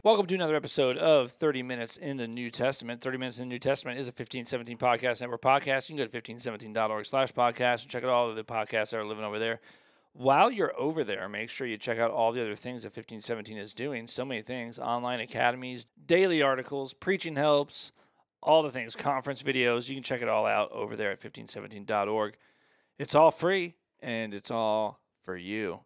Welcome to another episode of 30 Minutes in the New Testament. 30 Minutes in the New Testament is a 1517 Podcast Network podcast. You can go to 1517.org/podcast and check out all of the podcasts that are living over there. While you're over there, make sure you check out all the other things that 1517 is doing. So many things, online academies, daily articles, preaching helps, all the things, conference videos. You can check it all out over there at 1517.org. It's all free, and it's all for you.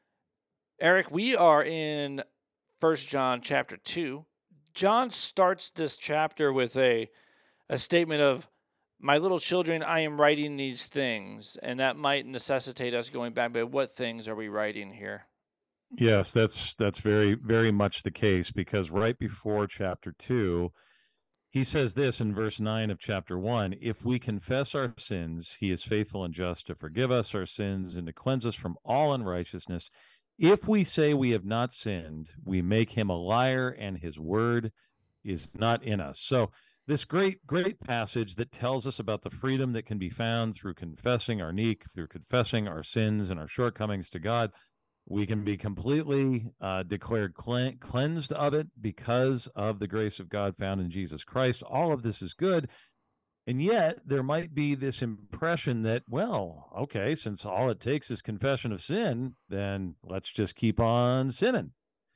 Eric, we are in 1 John chapter 2. John starts this chapter with a statement of, "My little children, I am writing these things," and that might necessitate us going back, but what things are we writing here? Yes, that's very, very much the case, because right before chapter 2, he says this in verse 9 of chapter 1, "If we confess our sins, he is faithful and just to forgive us our sins and to cleanse us from all unrighteousness. If we say we have not sinned, we make him a liar, and his word is not in us." So this great passage that tells us about the freedom that can be found through confessing our need, through confessing our sins and our shortcomings to God. We can be completely declared cleansed of it because of the grace of God found in Jesus Christ. All of this is good. And yet there might be this impression that, well, okay, since all it takes is confession of sin, then let's just keep on sinning.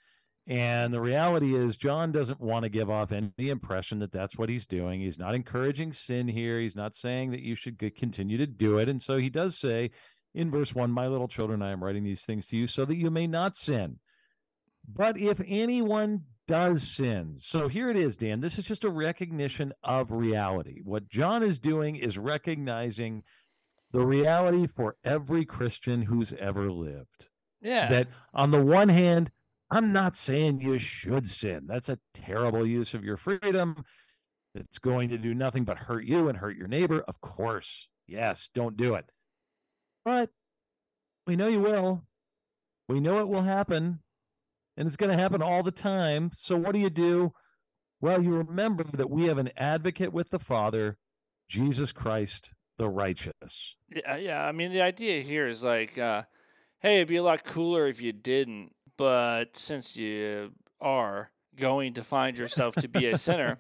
And the reality is, John doesn't want to give off any impression that that's what he's doing. He's not encouraging sin here. He's not saying that you should continue to do it. And so he does say in verse 1, "My little children, I am writing these things to you so that you may not sin. But if anyone does sin." So here it is, Dan. This is just a recognition of reality. What John is doing is recognizing the reality for every Christian who's ever lived. Yeah. That on the one hand, I'm not saying you should sin. That's a terrible use of your freedom. It's going to do nothing but hurt you and hurt your neighbor. Of course, yes, don't do it. But we know you will. We know it will happen. And it's going to happen all the time. So what do? Well, you remember that we have an advocate with the Father, Jesus Christ, the righteous. Yeah. I mean, the idea here is like, hey, it'd be a lot cooler if you didn't, but since you are going to find yourself to be a sinner,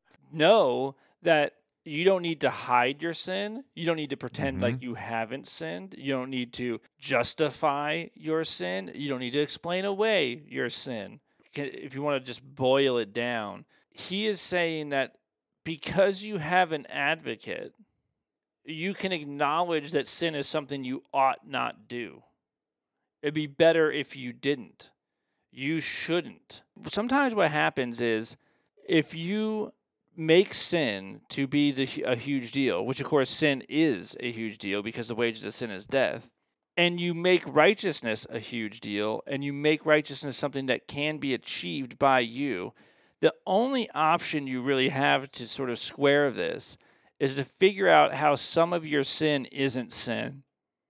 know that you don't need to hide your sin. You don't need to pretend like you haven't sinned. You don't need to justify your sin. You don't need to explain away your sin. If you want to just boil it down, he is saying that because you have an advocate, you can acknowledge that sin is something you ought not do. It'd be better if you didn't. You shouldn't. Sometimes what happens is if you make sin to be a huge deal, which of course sin is a huge deal because the wages of sin is death, and you make righteousness a huge deal, and you make righteousness something that can be achieved by you, the only option you really have to sort of square this is to figure out how some of your sin isn't sin.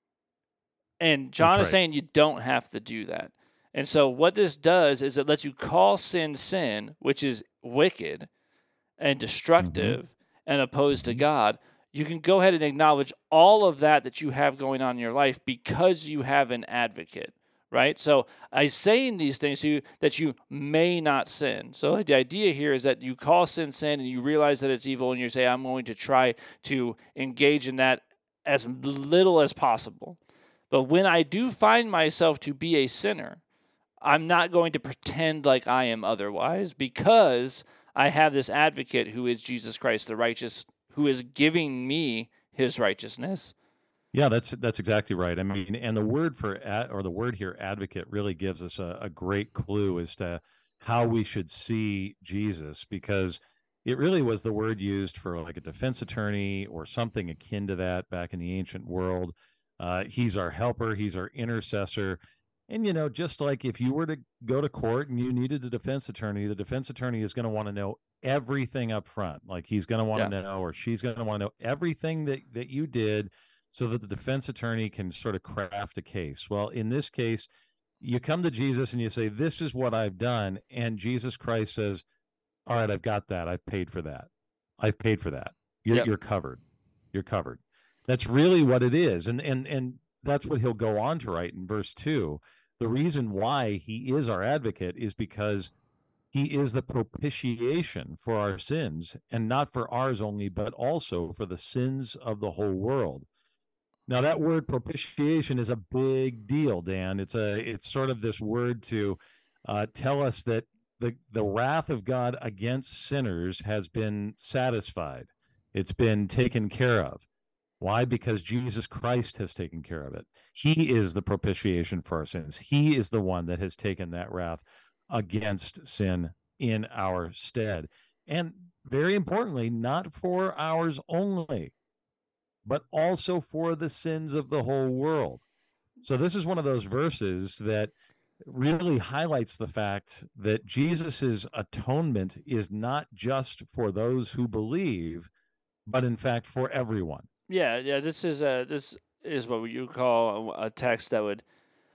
And John is saying you don't have to do that. And so what this does is it lets you call sin sin, which is wicked and destructive and opposed to God. You can go ahead and acknowledge all of that you have going on in your life because you have an advocate, right? So I'm saying these things to you that you may not sin. So the idea here is that you call sin sin and you realize that it's evil and you say, I'm going to try to engage in that as little as possible. But when I do find myself to be a sinner, I'm not going to pretend like I am otherwise because I have this advocate who is Jesus Christ, the righteous, who is giving me his righteousness. Yeah, that's exactly right. I mean, and the word the word here, advocate, really gives us a great clue as to how we should see Jesus, because it really was the word used for like a defense attorney or something akin to that back in the ancient world. He's our helper. He's our intercessor. And, just like if you were to go to court and you needed a defense attorney, the defense attorney is going to want to know everything up front. Like he's going to want to know, or she's going to want to know everything that you did so that the defense attorney can sort of craft a case. Well, in this case, you come to Jesus and you say, this is what I've done. And Jesus Christ says, all right, I've got that. I've paid for that. I've paid for that. You're covered. You're covered. That's really what it is. And that's what he'll go on to write in verse 2. The reason why he is our advocate is because He is the propitiation for our sins, and not for ours only, but also for the sins of the whole world. Now, that word propitiation is a big deal, Dan. It's sort of this word to tell us that the wrath of God against sinners has been satisfied. It's been taken care of. Why? Because Jesus Christ has taken care of it. He is the propitiation for our sins. He is the one that has taken that wrath against sin in our stead. And very importantly, not for ours only, but also for the sins of the whole world. So this is one of those verses that really highlights the fact that Jesus's atonement is not just for those who believe, but in fact for everyone. Yeah. This is what you call a text that would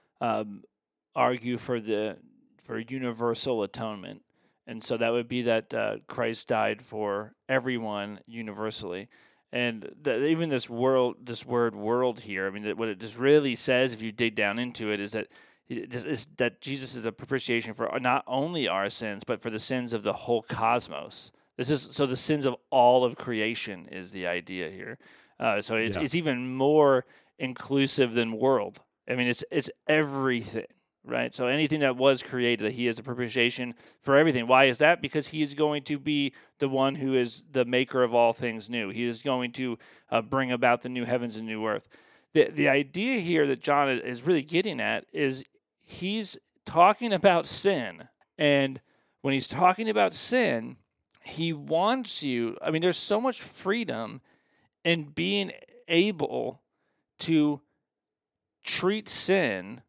argue for universal atonement, and so that would be that Christ died for everyone universally. And even this word "world" here, I mean, what it just really says, if you dig down into it, is that Jesus is a propitiation for not only our sins, but for the sins of the whole cosmos. So the sins of all of creation is the idea here. So it's even more inclusive than world. I mean, it's everything, right? So anything that was created, that he is a propitiation for everything. Why is that? Because he is going to be the one who is the maker of all things new. He is going to bring about the new heavens and new earth. The idea here that John is really getting at is he's talking about sin. And when he's talking about sin, he wants you, I mean, there's so much freedom in being able to treat sin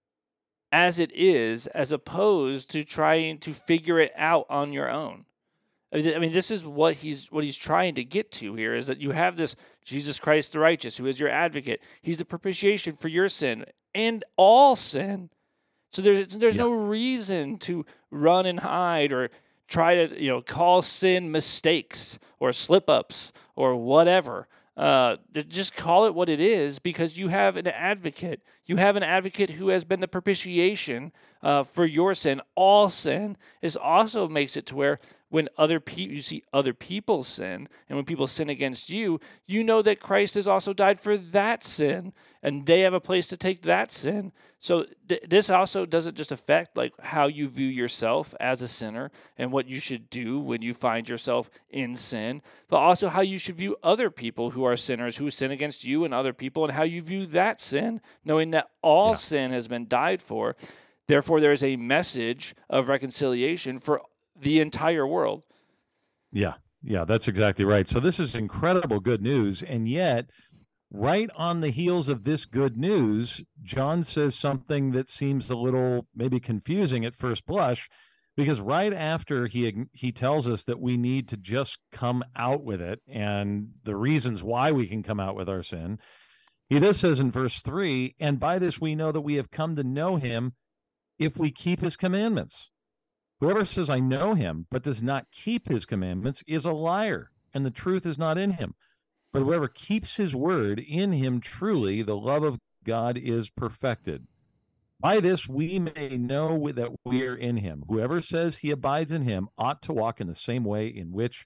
as it is, as opposed to trying to figure it out on your own. I mean, this is what he's trying to get to here, is that you have this Jesus Christ the righteous, who is your advocate. He's the propitiation for your sin and all sin. So there's no reason to run and hide or try to call sin mistakes or slip-ups or whatever. Just call it what it is, because you have an advocate. You have an advocate who has been the propitiation for your sin. All sin. This also makes it to where when you see other people sin, and when people sin against you, you know that Christ has also died for that sin, and they have a place to take that sin. So this also doesn't just affect like how you view yourself as a sinner and what you should do when you find yourself in sin, but also how you should view other people who are sinners, who sin against you and other people, and how you view that sin, knowing that all sin has been died for. Therefore, there is a message of reconciliation for the entire world. Yeah, that's exactly right. So this is incredible good news, and yet right on the heels of this good news, John says something that seems a little maybe confusing at first blush, because right after he tells us that we need to just come out with it and the reasons why we can come out with our sin, he just says in verse 3, and by this we know that we have come to know him if we keep his commandments. Whoever says, I know him, but does not keep his commandments is a liar, and the truth is not in him. But whoever keeps his word, in him truly the love of God is perfected. By this we may know that we are in him. Whoever says he abides in him ought to walk in the same way in which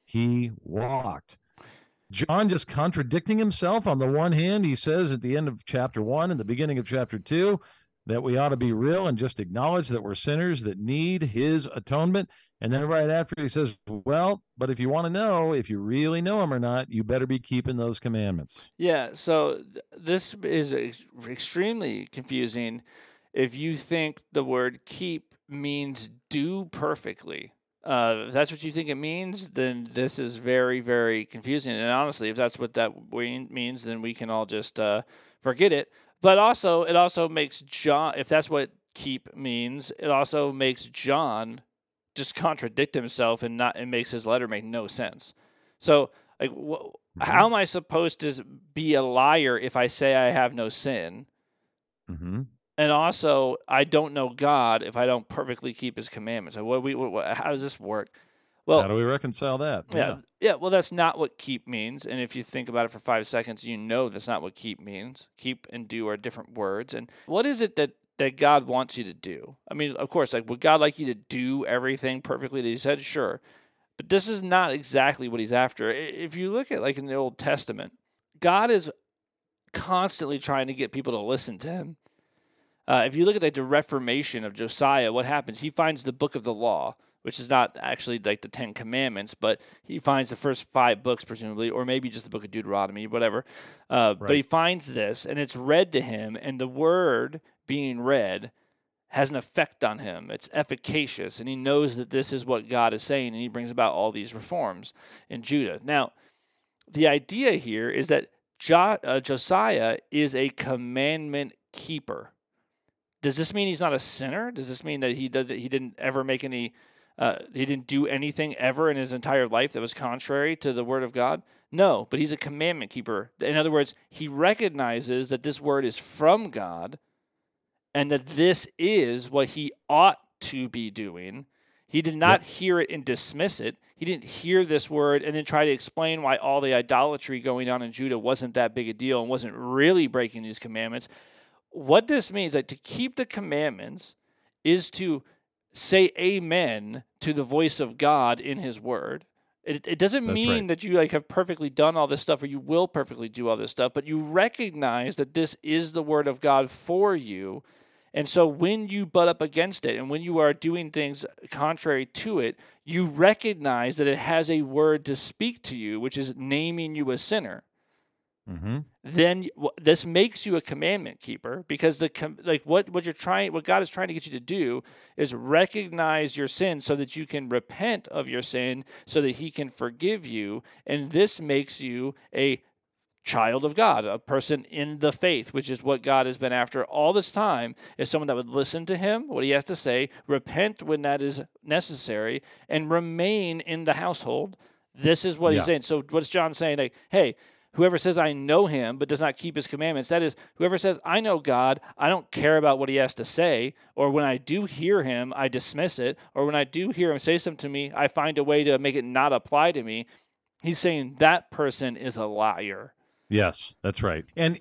he walked. John just contradicting himself. On the one hand, he says at the end of chapter 1 and the beginning of chapter 2 that we ought to be real and just acknowledge that we're sinners that need his atonement. And then right after he says, well, but if you want to know if you really know him or not, you better be keeping those commandments. Yeah, so this is extremely confusing if you think the word keep means do perfectly. If that's what you think it means, then this is very, very confusing. And honestly, if that's what that means, then we can all just forget it. But also, it also makes John, if that's what keep means, it also makes John just contradict himself and makes his letter make no sense. So, like, how am I supposed to be a liar if I say I have no sin? Mm-hmm. And also, I don't know God if I don't perfectly keep his commandments. How does this work? Well, how do we reconcile that? Yeah. Well, that's not what keep means. And if you think about it for 5 seconds, you know that's not what keep means. Keep and do are different words. And what is it that that God wants you to do. I mean, of course, like, would God like you to do everything perfectly that he said? Sure. But this is not exactly what he's after. If you look at, like, in the Old Testament, God is constantly trying to get people to listen to him. If you look at, like, the Reformation of Josiah, what happens? He finds the book of the law, which is not actually like the 10 Commandments, but he finds the first 5 books, presumably, or maybe just the book of Deuteronomy, whatever. But he finds this, and it's read to him, and the word being read has an effect on him. It's efficacious, and he knows that this is what God is saying, and he brings about all these reforms in Judah. Now, the idea here is that Josiah is a commandment keeper. Does this mean he's not a sinner? Does this mean that he didn't ever make any, he didn't do anything ever in his entire life that was contrary to the word of God? No, but he's a commandment keeper. In other words, he recognizes that this word is from God and that this is what he ought to be doing. He did not hear it and dismiss it. He didn't hear this word and then try to explain why all the idolatry going on in Judah wasn't that big a deal and wasn't really breaking these commandments. What this means, like, to keep the commandments is to say amen to the voice of God in his word. It doesn't mean that you, like, have perfectly done all this stuff or you will perfectly do all this stuff, but you recognize that this is the word of God for you. And so when you butt up against it and when you are doing things contrary to it, you recognize that it has a word to speak to you, which is naming you a sinner. Mm-hmm. Then this makes you a commandment keeper, because what God is trying to get you to do is recognize your sin so that you can repent of your sin so that he can forgive you. And this makes you a child of God, a person in the faith, which is what God has been after all this time, is someone that would listen to him, what he has to say, repent when that is necessary, and remain in the household. This is what he's saying. So what's John saying? Like, hey, whoever says I know him but does not keep his commandments, that is, whoever says I know God, I don't care about what he has to say, or when I do hear him, I dismiss it, or when I do hear him say something to me, I find a way to make it not apply to me. He's saying that person is a liar. Yes, that's right. And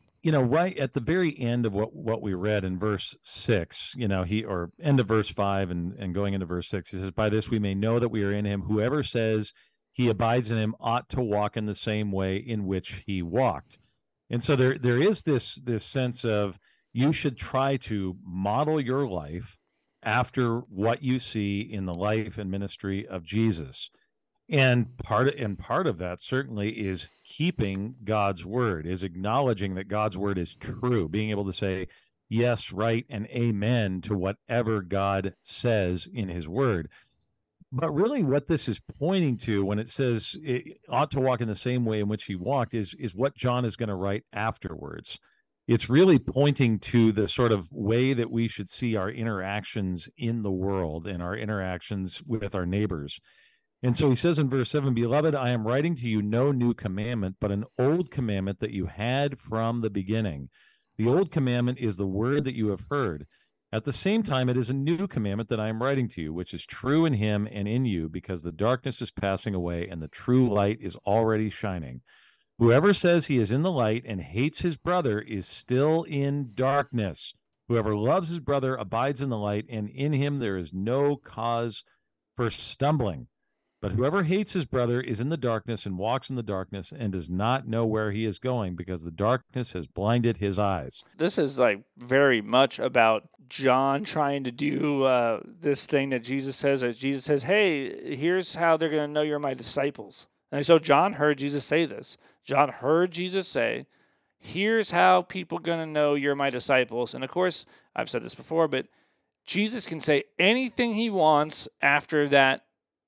right at the very end of what we read in verse 6, or end of verse 5 and going into verse 6, he says, by this we may know that we are in him. Whoever says he abides in him ought to walk in the same way in which he walked. And so there is this sense of you should try to model your life after what you see in the life and ministry of Jesus. And part of that certainly is keeping God's word, is acknowledging that God's word is true, being able to say yes, right, and amen to whatever God says in his word. But really what this is pointing to when it says it ought to walk in the same way in which he walked is what John is going to write afterwards. It's really pointing to the sort of way that we should see our interactions in the world and our interactions with our neighbors. And so he says in verse 7, beloved, I am writing to you no new commandment, but an old commandment that you had from the beginning. The old commandment is the word that you have heard. At the same time, it is a new commandment that I am writing to you, which is true in him and in you, because the darkness is passing away and the true light is already shining. Whoever says he is in the light and hates his brother is still in darkness. Whoever loves his brother abides in the light, and in him there is no cause for stumbling. But whoever hates his brother is in the darkness and walks in the darkness and does not know where he is going, because the darkness has blinded his eyes. This is like very much about John trying to do this thing that Jesus says. Jesus says, hey, here's how they're going to know you're my disciples. And so John heard Jesus say this. John heard Jesus say, here's how people are going to know you're my disciples. And of course, I've said this before, but Jesus can say anything he wants after that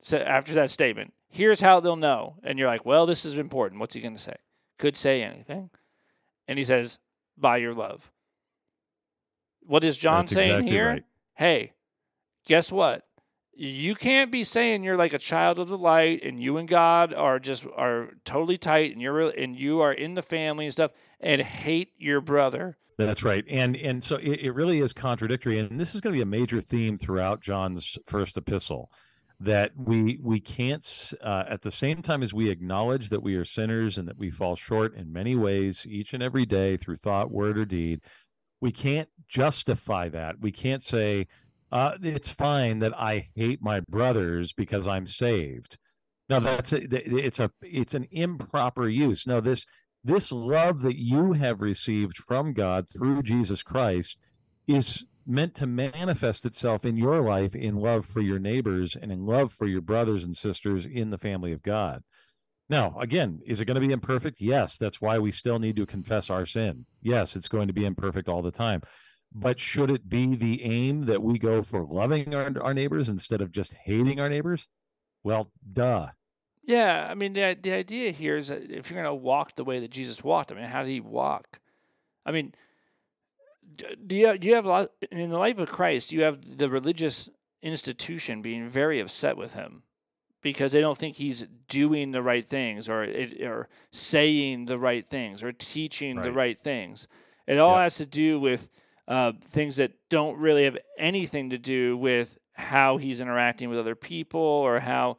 statement. Here's how they'll know. And you're like, well, this is important. What's he going to say? Could say anything. And he says, by your love. What is John saying exactly here? Right. Hey, guess what? You can't be saying you're like a child of the light and you and God are totally tight and you are in the family and stuff and hate your brother. That's right. And so it really is contradictory. And this is going to be a major theme throughout John's first epistle, that we can't, at the same time as we acknowledge that we are sinners and that we fall short in many ways each and every day through thought, word, or deed, We can't justify that. We can't say, it's fine that I hate my brothers because I'm saved. No, it's an improper use. No, this love that you have received from God through Jesus Christ is meant to manifest itself in your life in love for your neighbors and in love for your brothers and sisters in the family of God. Now, again, is it going to be imperfect? Yes. That's why we still need to confess our sin. Yes, it's going to be imperfect all the time. But should it be the aim that we go for loving our neighbors instead of just hating our neighbors? Well, duh. Yeah, I mean, the idea here is that if you're going to walk the way that Jesus walked, I mean, how did he walk? I mean, do you have a lot in the life of Christ? You have the religious institution being very upset with him because they don't think he's doing the right things or saying the right things or teaching the right things. It all has to do with things that don't really have anything to do with how he's interacting with other people or how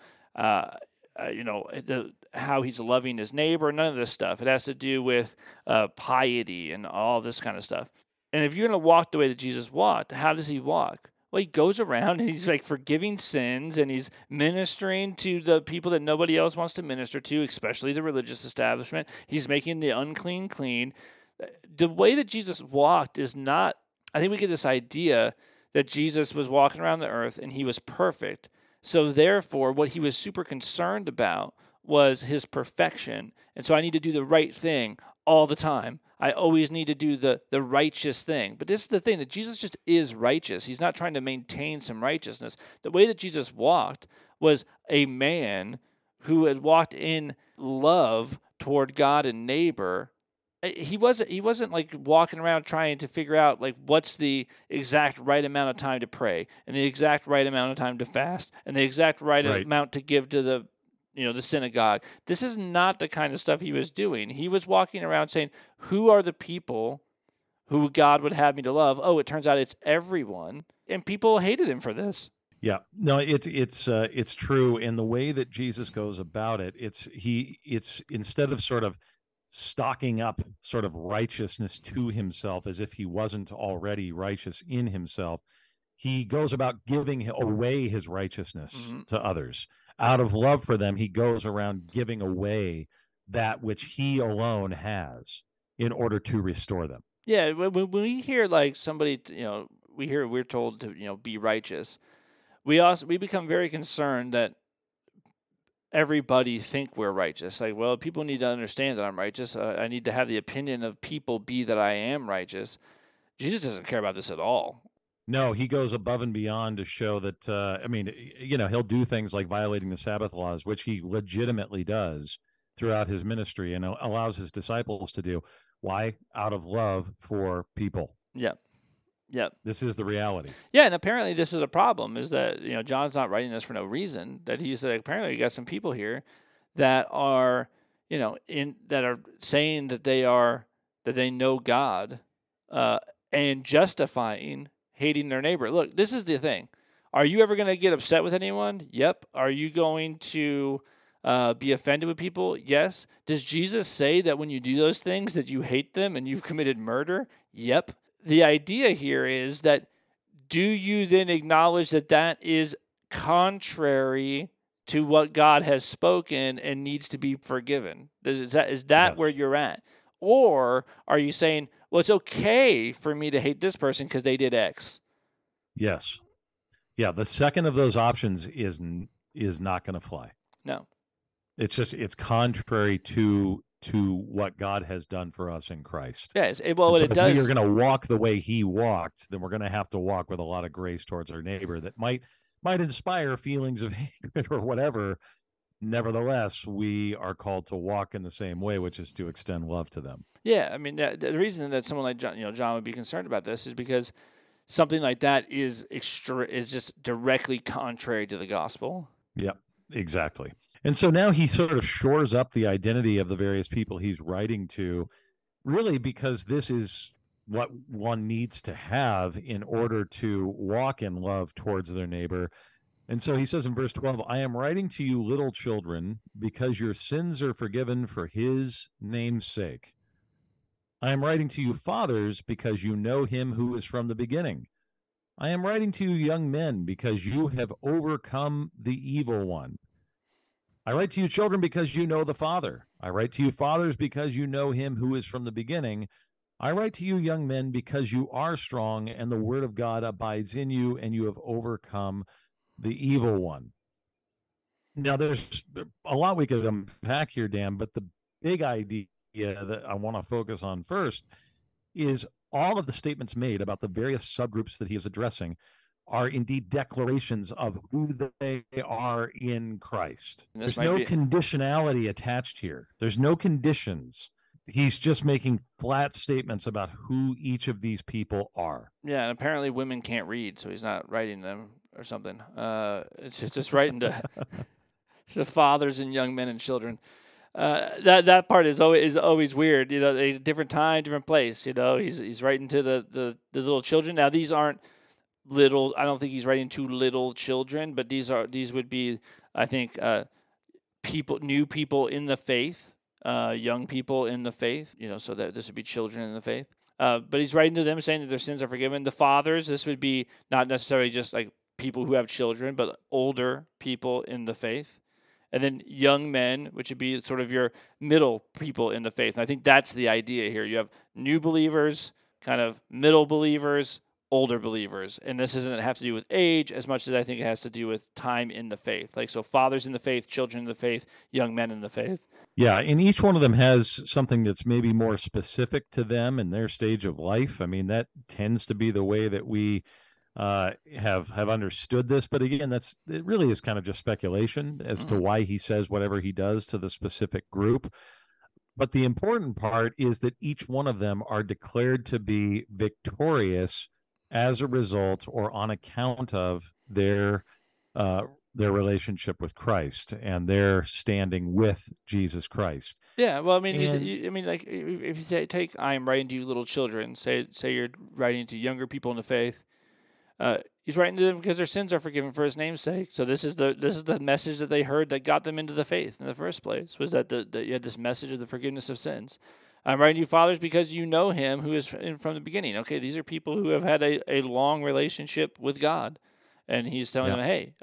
how he's loving his neighbor. None of this stuff. It has to do with piety and all this kind of stuff. And if you're going to walk the way that Jesus walked, how does he walk? Well, he goes around and he's like forgiving sins and he's ministering to the people that nobody else wants to minister to, especially the religious establishment. He's making the unclean clean. The way that Jesus walked is not, I think we get this idea that Jesus was walking around the earth and he was perfect. So therefore, what he was super concerned about was his perfection. And so I need to do the right thing all the time. I always need to do the righteous thing. But this is the thing, that Jesus just is righteous. He's not trying to maintain some righteousness. The way that Jesus walked was a man who had walked in love toward God and neighbor. He wasn't like walking around trying to figure out like what's the exact right amount of time to pray and the exact right amount of time to fast and the exact right amount to give to the synagogue. This is not the kind of stuff he was doing. He was walking around saying, who are the people who God would have me to love? Oh, it turns out it's everyone. And people hated him for this. Yeah, no, it's true. And the way that Jesus goes about it, it's instead of sort of stocking up sort of righteousness to himself as if he wasn't already righteous in himself, he goes about giving away his righteousness to others. Out of love for them, he goes around giving away that which he alone has in order to restore them. Yeah, when we hear like somebody, we're told to, be righteous, we become very concerned that everybody think we're righteous. Like, well, people need to understand that I'm righteous. I need to have the opinion of people be that I am righteous. Jesus doesn't care about this at all. No, he goes above and beyond to show that, he'll do things like violating the Sabbath laws, which he legitimately does throughout his ministry and allows his disciples to do. Why? Out of love for people. Yeah. Yeah. This is the reality. Yeah, and apparently this is a problem, is that, John's not writing this for no reason, that he's like, apparently you got some people here that are, that are saying that they know God and justifying hating their neighbor. Look, this is the thing. Are you ever going to get upset with anyone? Yep. Are you going to be offended with people? Yes. Does Jesus say that when you do those things that you hate them and you've committed murder? Yep. The idea here is that, do you then acknowledge that that is contrary to what God has spoken and needs to be forgiven? Is that yes. Where you're at? Or are you saying, well, it's okay for me to hate this person because they did X? Yes. Yeah, the second of those options is not going to fly. No. It's contrary to what God has done for us in Christ. Yes. Well, what it does. If we are going to walk the way he walked, then we're going to have to walk with a lot of grace towards our neighbor that might inspire feelings of hatred or whatever. Nevertheless, we are called to walk in the same way, which is to extend love to them. Yeah, I mean, the reason that someone like John would be concerned about this is because something like that is just directly contrary to the gospel. Yep, exactly. And so now he sort of shores up the identity of the various people he's writing to, really because this is what one needs to have in order to walk in love towards their neighbor. And so he says in verse 12, I am writing to you, little children, because your sins are forgiven for his name's sake. I am writing to you, fathers, because you know him who is from the beginning. I am writing to you, young men, because you have overcome the evil one. I write to you, children, because you know the Father. I write to you, fathers, because you know him who is from the beginning. I write to you, young men, because you are strong, and the word of God abides in you, and you have overcome the evil one. Now, there's a lot we could unpack here, Dan, but the big idea that I want to focus on first is all of the statements made about the various subgroups that he is addressing are indeed declarations of who they are in Christ. There's no conditionality attached here. There's no conditions. He's just making flat statements about who each of these people are. Yeah, and apparently women can't read, so he's not writing them or something. It's just writing to fathers and young men and children. That part is always weird. You know, a different time, different place. You know, he's writing to the little children. Now these aren't little. I don't think he's writing to little children, but these would be, I think, new people in the faith, young people in the faith. You know, so that this would be children in the faith. But he's writing to them, saying that their sins are forgiven. The fathers, this would be not necessarily just like people who have children, but older people in the faith. And then young men, which would be sort of your middle people in the faith. And I think that's the idea here. You have new believers, kind of middle believers, older believers. And this doesn't have to do with age as much as I think it has to do with time in the faith. Like, so fathers in the faith, children in the faith, young men in the faith. Yeah, and each one of them has something that's maybe more specific to them and their stage of life. I mean, that tends to be the way that we have understood this, but again, it really is kind of just speculation as to why he says whatever he does to the specific group. But the important part is that each one of them are declared to be victorious as a result or on account of their relationship with Christ and their standing with Jesus Christ. Yeah, well, I mean, like if you take, "I am writing to you, little children," say you're writing to younger people in the faith. He's writing to them because their sins are forgiven for his name's sake. So this is the message that they heard that got them into the faith in the first place, was that you had this message of the forgiveness of sins. I'm writing to you, fathers, because you know him who is from the beginning. Okay, these are people who have had a long relationship with God, and he's telling them, hey,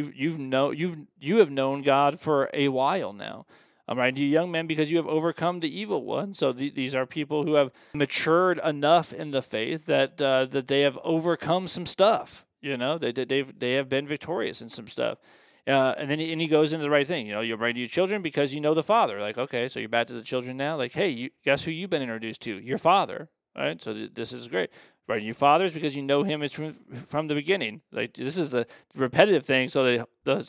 you have known God for a while now. I'm writing to you, young men, because you have overcome the evil one. So these are people who have matured enough in the faith that they have overcome some stuff. You know, they have been victorious in some stuff. And then he goes into the right thing. You know, you're writing to your children because you know the Father. Like, okay, so you're back to the children now. Like, hey, guess who you've been introduced to? Your Father. All right, so this is great. Writing to you, fathers, because you know him is from the beginning. Like, this is the repetitive thing. So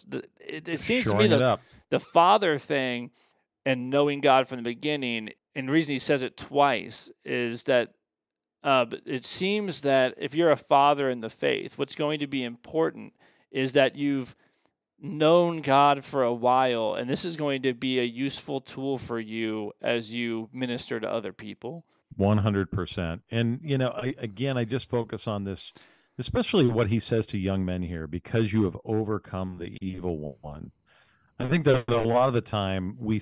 it seems to me the Father thing and knowing God from the beginning, and the reason he says it twice is that it seems that if you're a father in the faith, what's going to be important is that you've known God for a while, and this is going to be a useful tool for you as you minister to other people. 100%. And, you know, I just focus on this, especially what he says to young men here, because you have overcome the evil one. I think that a lot of the time we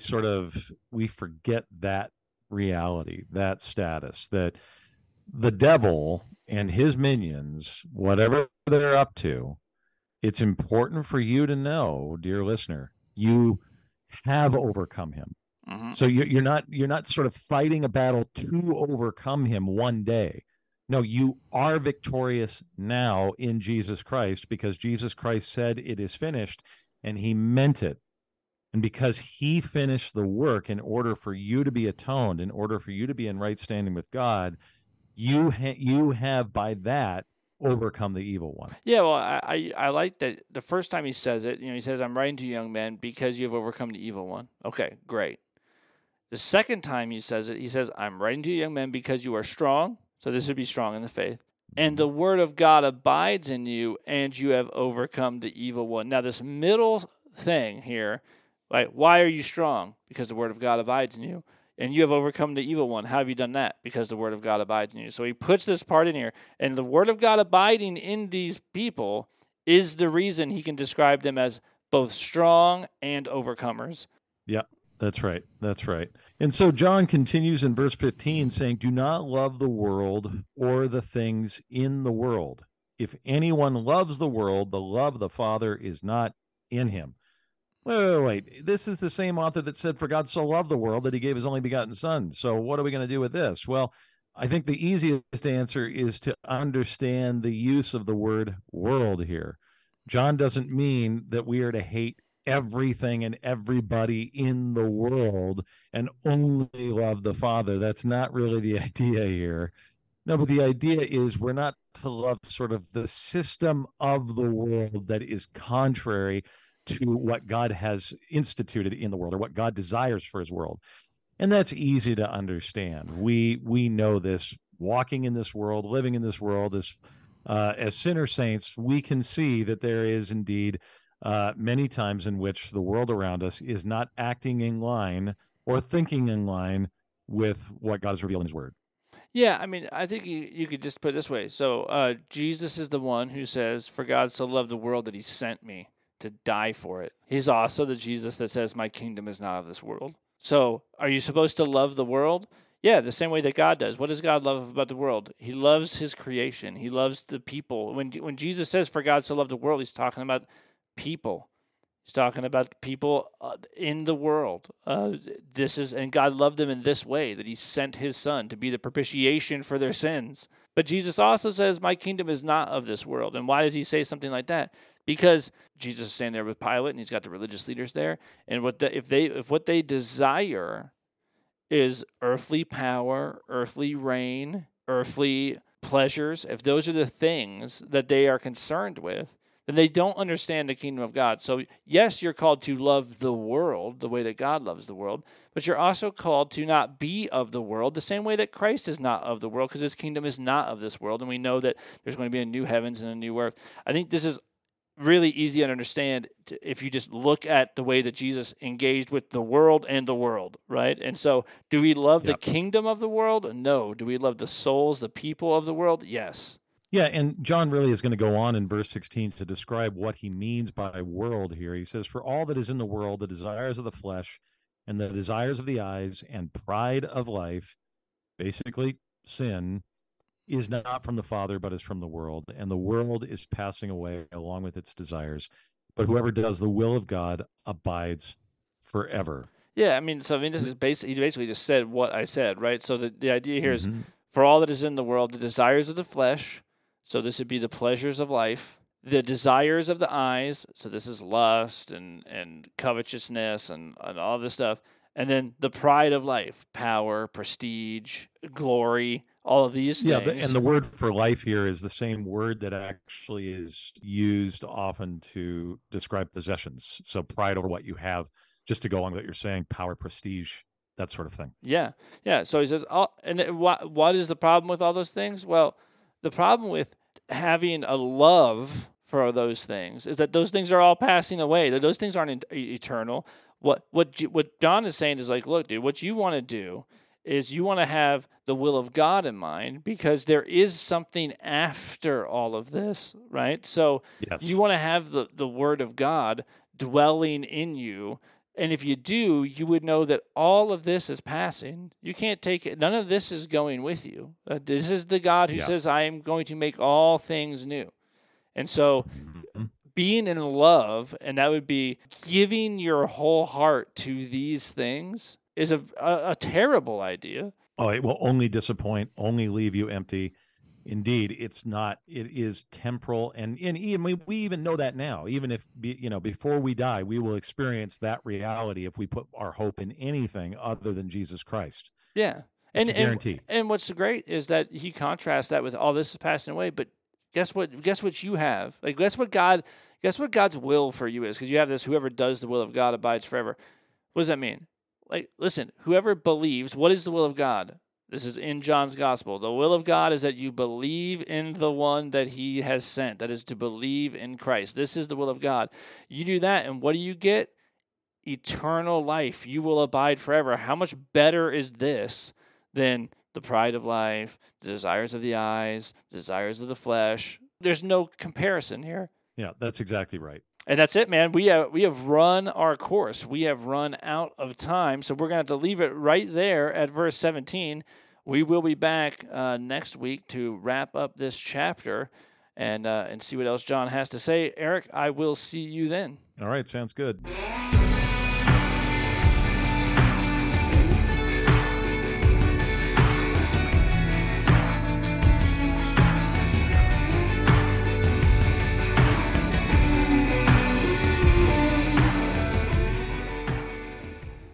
forget that reality, that status, that the devil and his minions, whatever they're up to, it's important for you to know, dear listener, you have overcome him. Mm-hmm. So you're not sort of fighting a battle to overcome him one day. No, you are victorious now in Jesus Christ, because Jesus Christ said it is finished, and he meant it. And because he finished the work in order for you to be atoned, in order for you to be in right standing with God, you have by that overcome the evil one. Yeah, well, I like that the first time he says it, you know, he says, I'm writing to you, young men, because you have overcome the evil one. Okay, great. The second time he says it, he says, I'm writing to you, young men, because you are strong. So this would be strong in the faith. And the word of God abides in you, and you have overcome the evil one. Now, this middle thing here, like, why are you strong? Because the word of God abides in you. And you have overcome the evil one. How have you done that? Because the word of God abides in you. So he puts this part in here. And the word of God abiding in these people is the reason he can describe them as both strong and overcomers. Yeah. That's right. That's right. And so John continues in verse 15 saying, "Do not love the world or the things in the world. If anyone loves the world, the love of the Father is not in him." Wait. This is the same author that said, "For God so loved the world that he gave his only begotten Son." So what are we going to do with this? Well, I think the easiest answer is to understand the use of the word world here. John doesn't mean that we are to hate everything and everybody in the world and only love the Father. That's not really the idea here. No, but the idea is we're not to love sort of the system of the world that is contrary to what God has instituted in the world or what God desires for his world. And that's easy to understand. We know this, walking in this world, living in this world as sinner saints, we can see that there is indeed many times in which the world around us is not acting in line or thinking in line with what God has revealed in his word. Yeah, I mean, I think you could just put it this way. So Jesus is the one who says, "For God so loved the world that he sent me to die for it." He's also the Jesus that says, "My kingdom is not of this world." So are you supposed to love the world? Yeah, the same way that God does. What does God love about the world? He loves his creation. He loves the people. When Jesus says, "For God so loved the world," he's talking about people. He's talking about people in the world. And God loved them in this way, that he sent his son to be the propitiation for their sins. But Jesus also says, "My kingdom is not of this world." And why does he say something like that? Because Jesus is standing there with Pilate, and he's got the religious leaders there. And if what they desire is earthly power, earthly reign, earthly pleasures, if those are the things that they are concerned with, then they don't understand the kingdom of God. So yes, you're called to love the world the way that God loves the world, but you're also called to not be of the world the same way that Christ is not of the world, because his kingdom is not of this world, and we know that there's going to be a new heavens and a new earth. I think this is really easy to understand if you just look at the way that Jesus engaged with the world and the world, right? And so do we love the kingdom of the world? No. Do we love the souls, the people of the world? Yes. Yeah, and John really is going to go on in verse 16 to describe what he means by world here. He says, "For all that is in the world, the desires of the flesh and the desires of the eyes and pride of life," basically sin, "is not from the Father, but is from the world. And the world is passing away along with its desires. But whoever does the will of God abides forever." Yeah, I mean, this is he basically just said what I said, right? So the idea here is, for all that is in the world, the desires of the flesh, so this would be the pleasures of life, the desires of the eyes, so this is lust and covetousness and all this stuff, and then the pride of life, power, prestige, glory, all of these things. Yeah, and the word for life here is the same word that actually is used often to describe possessions. So pride over what you have, just to go on what you're saying, power, prestige, that sort of thing. Yeah. So he says, what is the problem with all those things? Well, the problem with having a love for those things is that those things are all passing away. Those things aren't eternal. What John is saying is like, look, dude, what you want to do is you want to have the will of God in mind, because there is something after all of this, right? So you want to have the word of God dwelling in you. And if you do, you would know that all of this is passing. You can't take it. None of this is going with you. This is the God who says, "I am going to make all things new." And so being in love, and that would be giving your whole heart to these things, is a terrible idea. Oh, it will only disappoint, only leave you empty. Indeed, it's not. It is temporal, and we even know that now. Even if before we die, we will experience that reality if we put our hope in anything other than Jesus Christ. Yeah, it's a guarantee. And what's great is that he contrasts that with all this is passing away. But guess what? Guess what you have? Like guess what God's will for you is, because you have this: whoever does the will of God abides forever. What does that mean? Like, listen, whoever believes, what is the will of God? This is in John's gospel. The will of God is that you believe in the one that he has sent. That is to believe in Christ. This is the will of God. You do that, and what do you get? Eternal life. You will abide forever. How much better is this than the pride of life, the desires of the eyes, the desires of the flesh? There's no comparison here. Yeah, that's exactly right. And that's it, man. We have run our course. We have run out of time, so we're going to have to leave it right there at verse 17. We will be back next week to wrap up this chapter and see what else John has to say. Eric, I will see you then. All right, sounds good.